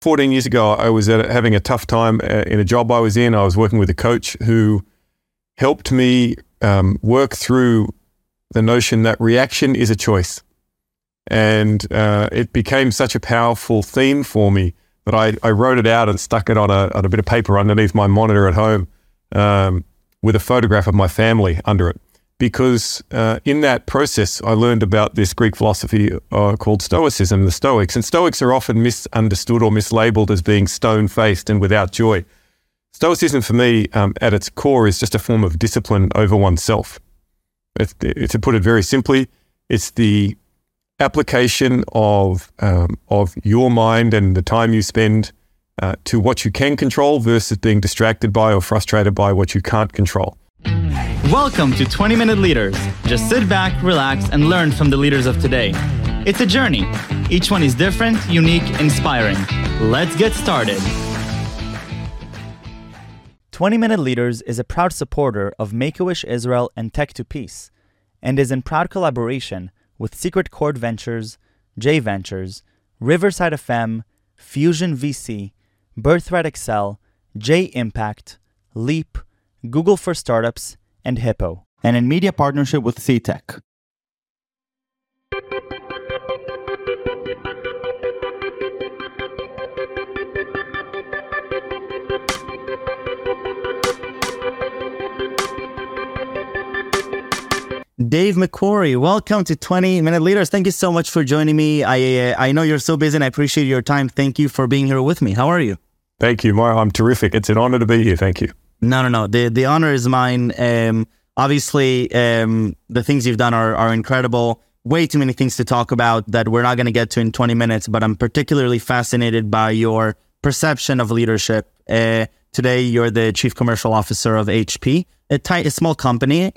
14 years ago, I was having a tough time in a job I was in. I was working with a coach who helped me work through the notion that reaction is a choice. And it became such a powerful theme for me that I wrote it out and stuck it on a bit of paper underneath my monitor at home with a photograph of my family under it. Because in that process, I learned about this Greek philosophy called Stoicism, the Stoics. And Stoics are often misunderstood or mislabeled as being stone-faced and without joy. Stoicism, for me, at its core, is just a form of discipline over oneself. To put it very simply, it's the application of your mind and the time you spend to what you can control versus being distracted by or frustrated by what you can't control. Welcome to 20-Minute Leaders. Just sit back, relax, and learn from the leaders of today. It's a journey. Each one is different, unique, inspiring. Let's get started. 20-Minute Leaders is a proud supporter of Make-A-Wish Israel and Tech to Peace, and is in proud collaboration with Secret Chord Ventures, J Ventures, Riverside FM, Fusion VC, Birthright Excel, J Impact, Leap, Google for Startups, and Hippo, and in media partnership with CTech. Dave McQuarrie, welcome to 20-Minute Leaders. Thank you so much for joining me. I know you're so busy and I appreciate your time. Thank you for being here with me. How are you? Thank you, Mario. I'm terrific. It's an honor to be here. Thank you. No. The honor is mine. Obviously, the things you've done are incredible. Way too many things to talk about that we're not going to get to in 20 minutes, but I'm particularly fascinated by your perception of leadership. Today, you're the Chief Commercial Officer of HP, a small company.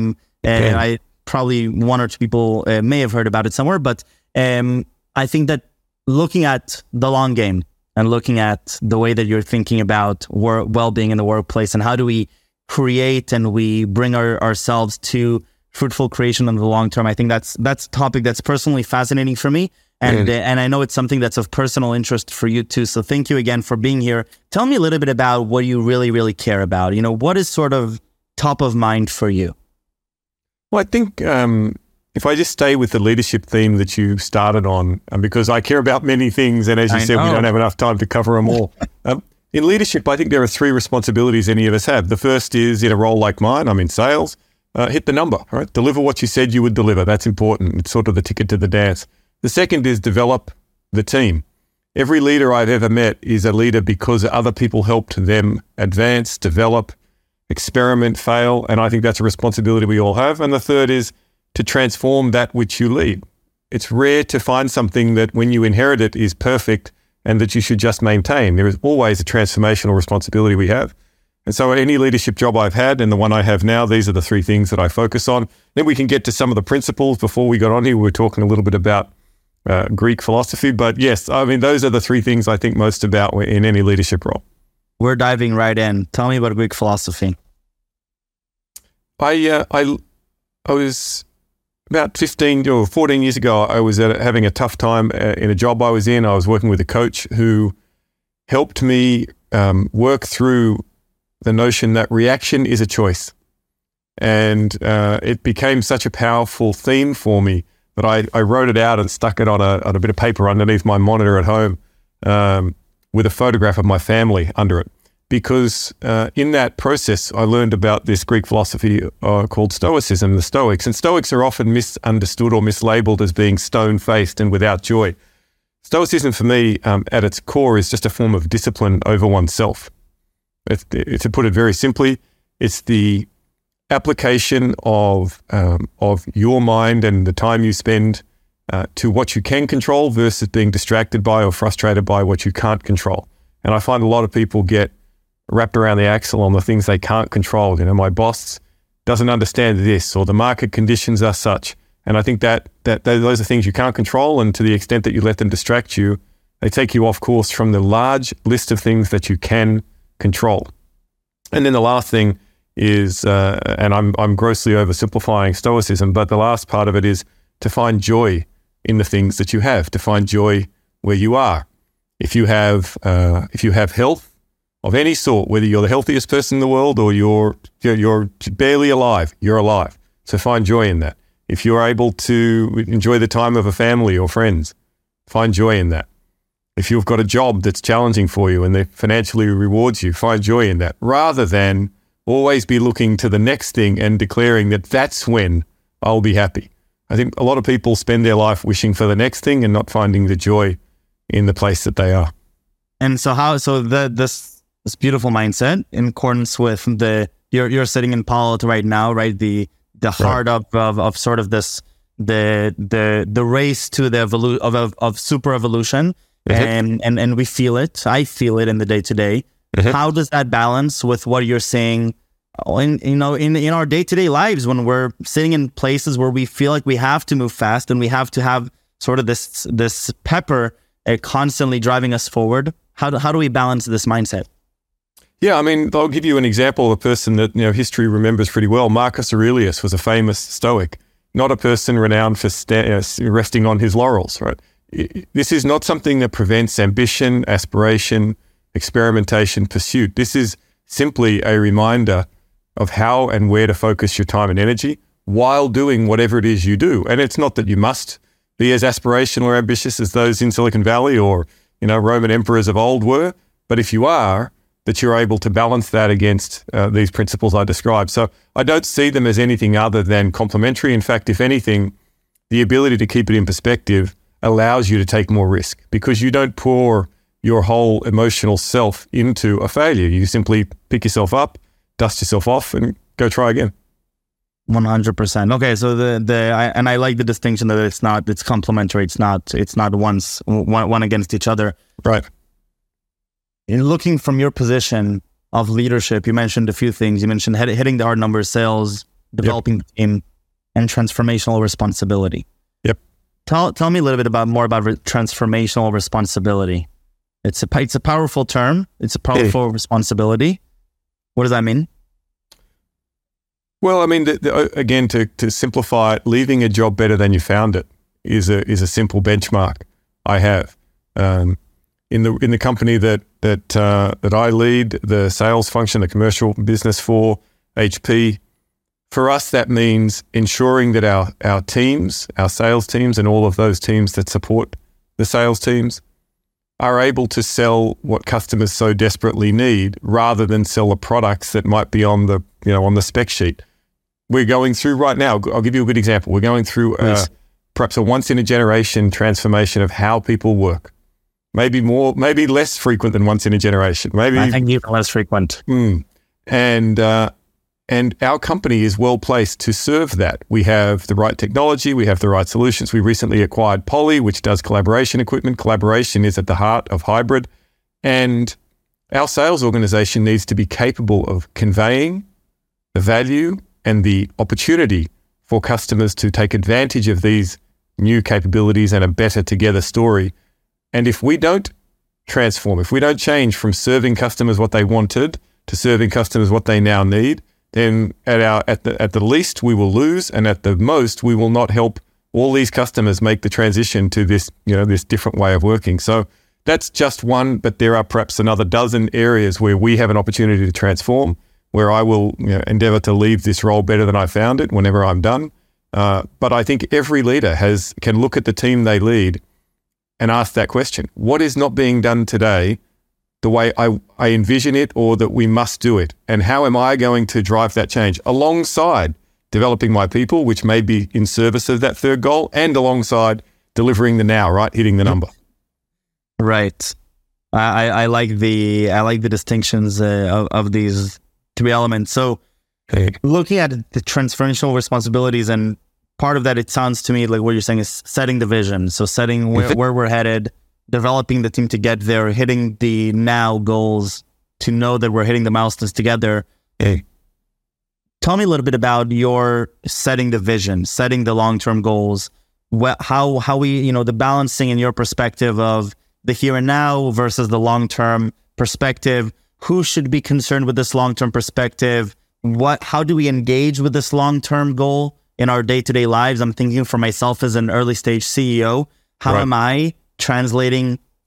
I probably one or two people may have heard about it somewhere, but I think that looking at the long game and looking at the way that you're thinking about well-being in the workplace and how do we create and we bring ourselves to fruitful creation in the long term, I think that's a topic that's personally fascinating for me. And I know it's something that's of personal interest for you too. So thank you again for being here. Tell me a little bit about what you really, really care about. What is sort of top of mind for you? Well, I think if I just stay with the leadership theme that you started on, because I care about many things, and as you said, we don't have enough time to cover them all. In leadership, I think there are three responsibilities any of us have. The first is, in a role like mine, I'm in sales, hit the number, right? Deliver what you said you would deliver. That's important. It's sort of the ticket to the dance. The second is develop the team. Every leader I've ever met is a leader because other people helped them advance, develop, experiment, fail, and I think that's a responsibility we all have. And the third is to transform that which you lead. It's rare to find something that when you inherit it is perfect and that you should just maintain. There is always a transformational responsibility we have. And so any leadership job I've had and the one I have now, these are the three things that I focus on. Then we can get to some of the principles. Before we got on here, we were talking a little bit about Greek philosophy, but yes, I mean, those are the three things I think most about in any leadership role. We're diving right in. Tell me about Greek philosophy. I was about 15 or 14 years ago, I was having a tough time in a job I was in. I was working with a coach who helped me work through the notion that reaction is a choice. And it became such a powerful theme for me that I wrote it out and stuck it on a bit of paper underneath my monitor at home with a photograph of my family under it. Because in that process, I learned about this Greek philosophy called Stoicism, the Stoics. And Stoics are often misunderstood or mislabeled as being stone-faced and without joy. Stoicism, for me, at its core, is just a form of discipline over oneself. To put it very simply, it's the application of your mind and the time you spend to what you can control versus being distracted by or frustrated by what you can't control. And I find a lot of people get wrapped around the axle on the things they can't control. My boss doesn't understand this, or the market conditions are such. And I think that those are things you can't control, and to the extent that you let them distract you, they take you off course from the large list of things that you can control. And then the last thing is, and I'm grossly oversimplifying Stoicism, but the last part of it is to find joy in the things that you have, to find joy where you are. If you have health of any sort, whether you're the healthiest person in the world or you're barely alive, you're alive. So find joy in that. If you're able to enjoy the time of a family or friends, find joy in that. If you've got a job that's challenging for you and that financially rewards you, find joy in that, rather than always be looking to the next thing and declaring that that's when I'll be happy. I think a lot of people spend their life wishing for the next thing and not finding the joy in the place that they are. And so this beautiful mindset in accordance with you're sitting in Palo Alto right now, right? The heart of sort of this the race to the of super evolution. And we feel it. I feel it in the day to day. How does that balance with what you're saying in our day to day lives when we're sitting in places where we feel like we have to move fast and we have to have sort of this pepper constantly driving us forward? How do we balance this mindset? Yeah, I mean, I'll give you an example of a person that history remembers pretty well. Marcus Aurelius was a famous Stoic, not a person renowned for resting on his laurels, right? This is not something that prevents ambition, aspiration, experimentation, pursuit. This is simply a reminder of how and where to focus your time and energy while doing whatever it is you do. And it's not that you must be as aspirational or ambitious as those in Silicon Valley or, Roman emperors of old were. But if you are, that you're able to balance that against these principles I described. So I don't see them as anything other than complementary. In fact, if anything, the ability to keep it in perspective allows you to take more risk because you don't pour your whole emotional self into a failure. You simply pick yourself up, dust yourself off, and go try again. 100%. Okay, so and I like the distinction that it's complementary. It's not one against each other. Right. In looking from your position of leadership, you mentioned a few things. You mentioned hitting the hard numbers, sales, developing the team, and transformational responsibility. Yep. Tell me a little bit more about transformational responsibility. It's a powerful term. It's a powerful responsibility. What does that mean? Well, I mean, again, to simplify it, leaving a job better than you found it is a simple benchmark I have. In the company that I lead, the sales function, the commercial business for HP, for us that means ensuring that our teams, our sales teams, and all of those teams that support the sales teams are able to sell what customers so desperately need, rather than sell the products that might be on the spec sheet. We're going through right now. I'll give you a good example. We're going through perhaps a once in a generation transformation of how people work. Maybe less frequent than once in a generation. Maybe I think even less frequent. And our company is well placed to serve that. We have the right technology. We have the right solutions. We recently acquired Poly, which does collaboration equipment. Collaboration is at the heart of hybrid. And our sales organization needs to be capable of conveying the value and the opportunity for customers to take advantage of these new capabilities and a better together story. And if we don't transform, if we don't change from serving customers what they wanted to serving customers what they now need, then at the least we will lose, and at the most we will not help all these customers make the transition to this different way of working. So that's just one, but there are perhaps another dozen areas where we have an opportunity to transform, where I will endeavor to leave this role better than I found it whenever I'm done. But I think every leader can look at the team they lead and ask that question: what is not being done today the way I envision it, or that we must do it? And how am I going to drive that change alongside developing my people, which may be in service of that third goal, and alongside delivering the now, right? Hitting the number. Right. I like the distinctions of these three elements. So looking at the transformational responsibilities, and part of that, it sounds to me like what you're saying is setting the vision. So setting where we're headed, developing the team to get there, hitting the now goals to know that we're hitting the milestones together. Tell me a little bit about your setting the vision, setting the long-term goals, how we, the balancing in your perspective of the here and now versus the long-term perspective. Who should be concerned with this long-term perspective? How do we engage with this long-term goal in our day-to-day lives? I'm thinking for myself as an early stage CEO, how am I translating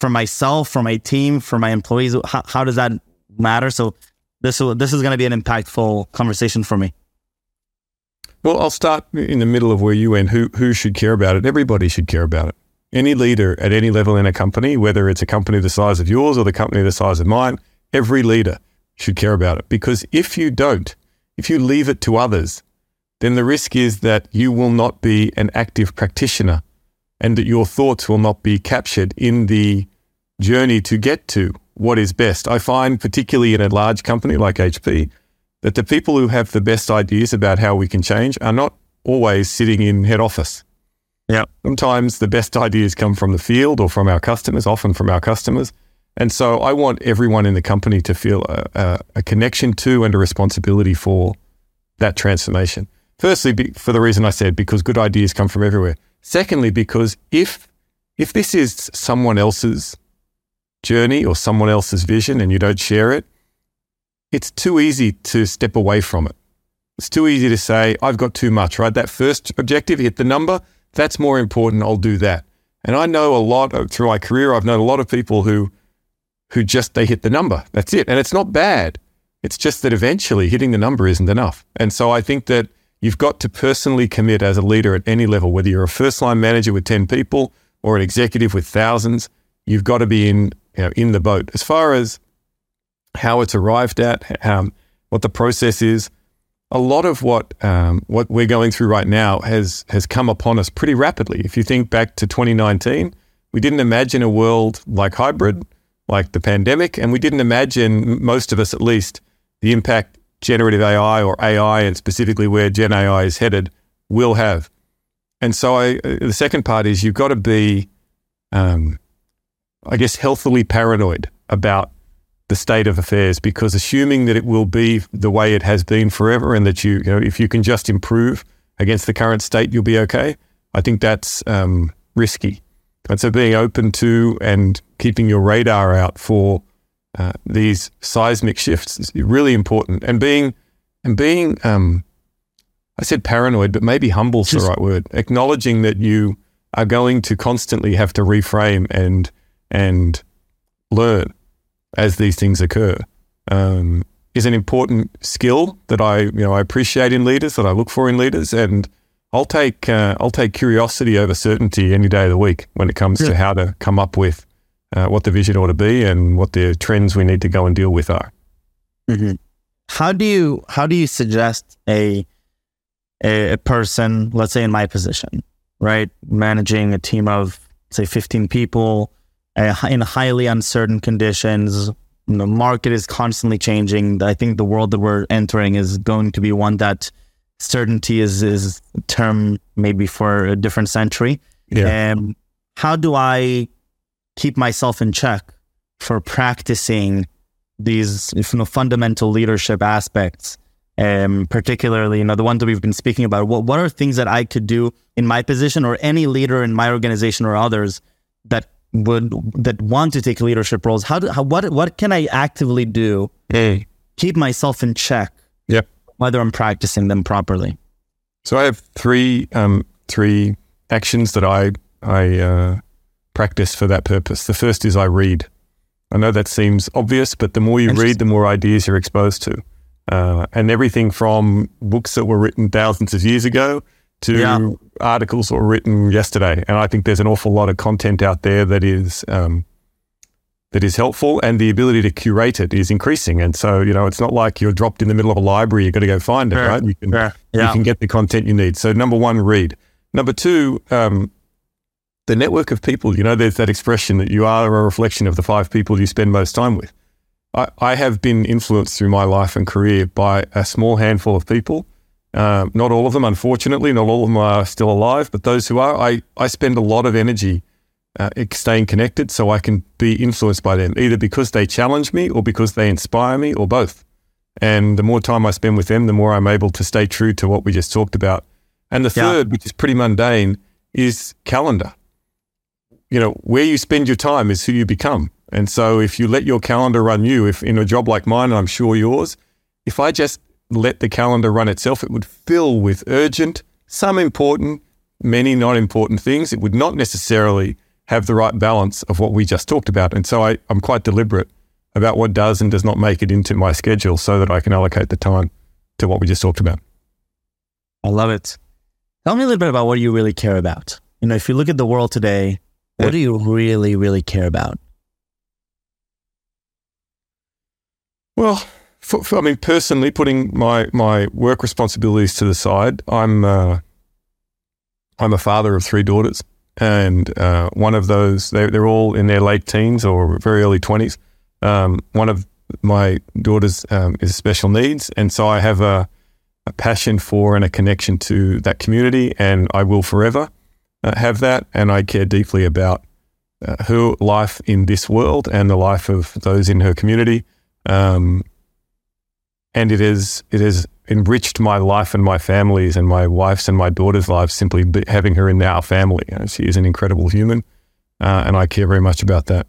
for myself, for my team, for my employees? How does that matter? So this is going to be an impactful conversation for me. Well, I'll start in the middle of where you went. Who should care about it? Everybody should care about it. Any leader at any level in a company, whether it's a company the size of yours or the company the size of mine, every leader should care about it. Because if you don't, if you leave it to others, then the risk is that you will not be an active practitioner and that your thoughts will not be captured in the journey to get to what is best. I find, particularly in a large company like HP, that the people who have the best ideas about how we can change are not always sitting in head office. Yeah. Sometimes the best ideas come from the field or from our customers, often from our customers. And so I want everyone in the company to feel a connection to and a responsibility for that transformation. Firstly, for the reason I said, because good ideas come from everywhere. Secondly, because if this is someone else's journey or someone else's vision and you don't share it, it's too easy to step away from it. It's too easy to say, I've got too much, right? That first objective, hit the number, that's more important, I'll do that. And I know a lot through my career, I've known a lot of people who just, they hit the number, that's it. And it's not bad. It's just that eventually hitting the number isn't enough. And so I think that you've got to personally commit as a leader at any level, whether you're a first line manager with 10 people or an executive with thousands, you've got to be in the boat. As far as how it's arrived at, what the process is, a lot of what we're going through right now has come upon us pretty rapidly. If you think back to 2019, we didn't imagine a world like hybrid, like the pandemic, and we didn't imagine, most of us at least, the impact generative AI or AI, and specifically where Gen AI is headed, will have. And so the second part is you've got to be, I guess, healthily paranoid about the state of affairs, because assuming that it will be the way it has been forever and that you know, if you can just improve against the current state, you'll be okay, I think that's risky. And so being open to and keeping your radar out for these seismic shifts is really important. And being I said paranoid, but maybe humble's the right word. Acknowledging that you are going to constantly have to reframe and learn as these things occur is an important skill that I appreciate in leaders, that I look for in leaders, and I'll take curiosity over certainty any day of the week when it comes to how to come up with what the vision ought to be and what the trends we need to go and deal with are. Mm-hmm. How do you suggest a person, let's say in my position, right, managing a team of say 15 people in highly uncertain conditions? The market is constantly changing. I think the world that we're entering is going to be one that certainty is a term maybe for a different century. Yeah. How do I keep myself in check for practicing these fundamental leadership aspects, particularly the ones that we've been speaking about? What are things that I could do in my position, or any leader in my organization or others that want to take leadership roles? What can I actively do keep myself in check? Yep. Whether I'm practicing them properly. So I have three actions that I practice for that purpose. The first is I read. I know that seems obvious, but the more you read, the more ideas you're exposed to. And everything from books that were written thousands of years ago to articles that were written yesterday. And I think there's an awful lot of content out there that is helpful, and the ability to curate it is increasing. And so, it's not like you're dropped in the middle of a library, you've got to go find it, right? You can get the content you need. So number one, read. Number two, the network of people. There's that expression that you are a reflection of the 5 people you spend most time with. I have been influenced through my life and career by a small handful of people. Not all of them, unfortunately, not all of them are still alive, but those who are, I spend a lot of energy staying connected so I can be influenced by them, either because they challenge me or because they inspire me, or both. And the more time I spend with them, the more I'm able to stay true to what we just talked about. And the third, which is pretty mundane, is calendar. Where you spend your time is who you become. And so if you let your calendar run you, if in a job like mine, and I'm sure yours, if I just let the calendar run itself, it would fill with urgent, some important, many not important things. It would not necessarily have the right balance of what we just talked about. And so I'm quite deliberate about what does and does not make it into my schedule so that I can allocate the time to what we just talked about. I love it. Tell me a little bit about what you really care about. If you look at the world today, what do you really, really care about? Well, personally, putting my work responsibilities to the side, I'm a father of 3 daughters, and one of those, they're all in their late teens or very early 20s. One of my daughters is special needs, and so I have a passion for and a connection to that community, and I will forever have that, and I care deeply about her life in this world and the life of those in her community. And it has enriched my life and my family's and my wife's and my daughter's lives simply having her in our family. She is an incredible human, and I care very much about that.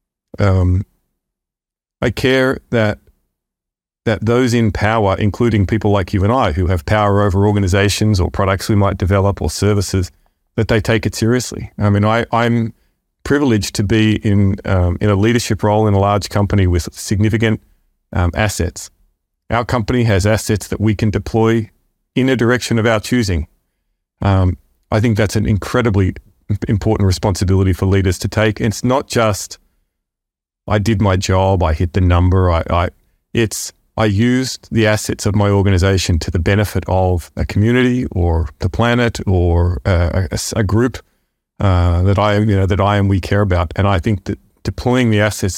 I care that those in power, including people like you and I, who have power over organizations or products we might develop or services, that they take it seriously. I'm privileged to be in a leadership role in a large company with significant assets. Our company has assets that we can deploy in a direction of our choosing. I think that's an incredibly important responsibility for leaders to take. It's not just, I did my job, I hit the number, I used the assets of my organization to the benefit of a community or the planet or a group that I and we care about. And I think that deploying the assets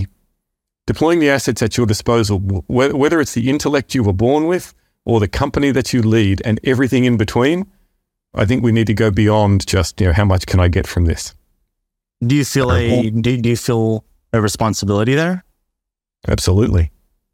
at your disposal, whether it's the intellect you were born with or the company that you lead and everything in between, I think we need to go beyond just, how much can I get from this? Do you feel a responsibility there? Absolutely.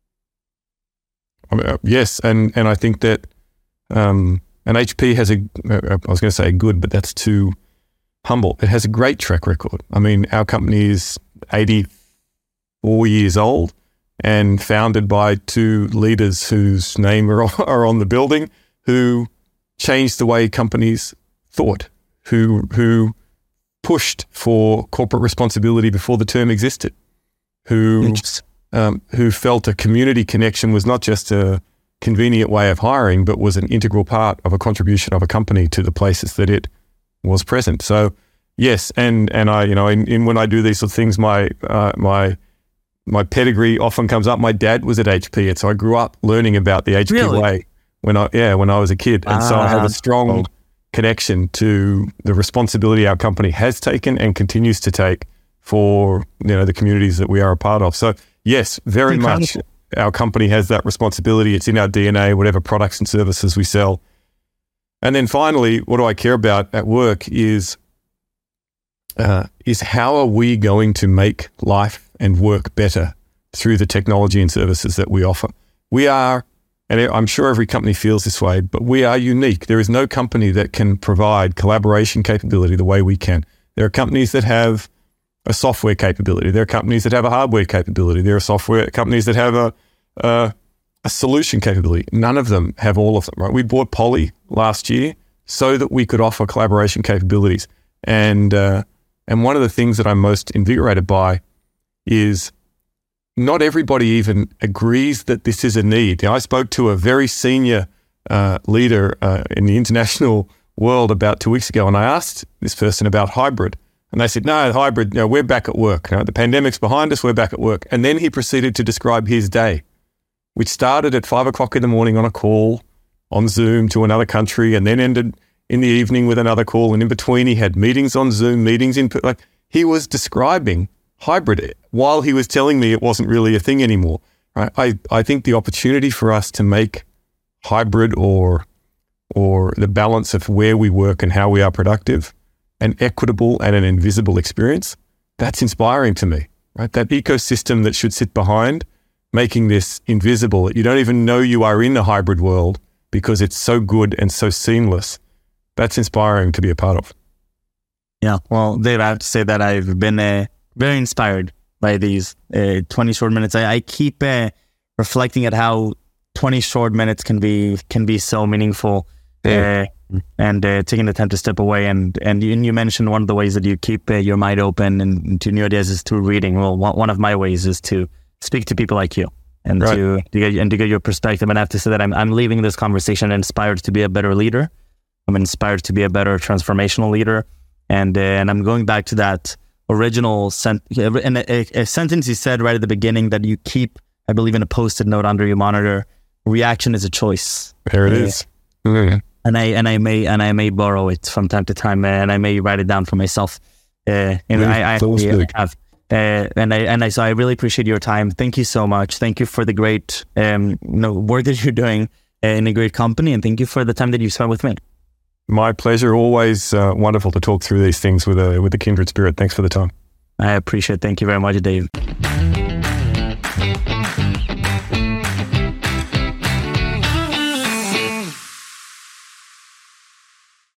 Yes, and I think that and HP has I was going to say good, but that's too humble. It has a great track record. Our company is 84 years old and founded by 2 leaders whose name are on the building, who changed the way companies thought, who pushed for corporate responsibility before the term existed, who felt a community connection was not just a convenient way of hiring, but was an integral part of a contribution of a company to the places that it was present. So yes, and I, when I do these sort of things, my pedigree often comes up. My dad was at HP, and so I grew up learning about the HP way when I was a kid, and so I have a strong connection to the responsibility our company has taken and continues to take for the communities that we are a part of. So yes, very much our company has that responsibility. It's in our DNA, whatever products and services we sell. And then finally, what do I care about at work is how are we going to make life and work better through the technology and services that we offer. We are, and I'm sure every company feels this way, but we are unique. There is no company that can provide collaboration capability the way we can. There are companies that have a software capability. There are companies that have a hardware capability. There are software companies that have a solution capability. None of them have all of them, right? We bought Poly last year so that we could offer collaboration capabilities. And one of the things that I'm most invigorated by is not everybody even agrees that this is a need. I spoke to a very senior leader in the international world about 2 weeks ago, and I asked this person about hybrid. And they said, no, hybrid, we're back at work. The pandemic's behind us, we're back at work. And then he proceeded to describe his day, which started at 5 o'clock in the morning on a call on Zoom to another country, and then ended in the evening with another call. And in between, he had meetings on Zoom, meetings he was describing hybrid while he was telling me it wasn't really a thing anymore. Right? I think the opportunity for us to make hybrid or the balance of where we work and how we are productive an equitable and an invisible experience, that's inspiring to me, right? That ecosystem that should sit behind making this invisible, that you don't even know you are in a hybrid world because it's so good and so seamless. That's inspiring to be a part of. Yeah, well, Dave, I have to say that I've been very inspired by these 20 short minutes. I keep reflecting at how 20 short minutes can be so meaningful. Yeah. and taking the time to step away. And you mentioned one of the ways that you keep your mind open and to new ideas is through reading. Well, one of my ways is to speak to people like you and to get your perspective. And I have to say that I'm leaving this conversation inspired to be a better leader. I'm inspired to be a better transformational leader. And I'm going back to that original a sentence you said right at the beginning that you keep, I believe, in a Post-it note under your monitor. Reaction is a choice. There it is. And I may borrow it from time to time, and I may write it down for myself. So I really appreciate your time. Thank you so much. Thank you for the great work that you're doing in a great company, and thank you for the time that you spent with me. My pleasure. Always wonderful to talk through these things with a kindred spirit. Thanks for the time. I appreciate it. Thank you very much, Dave.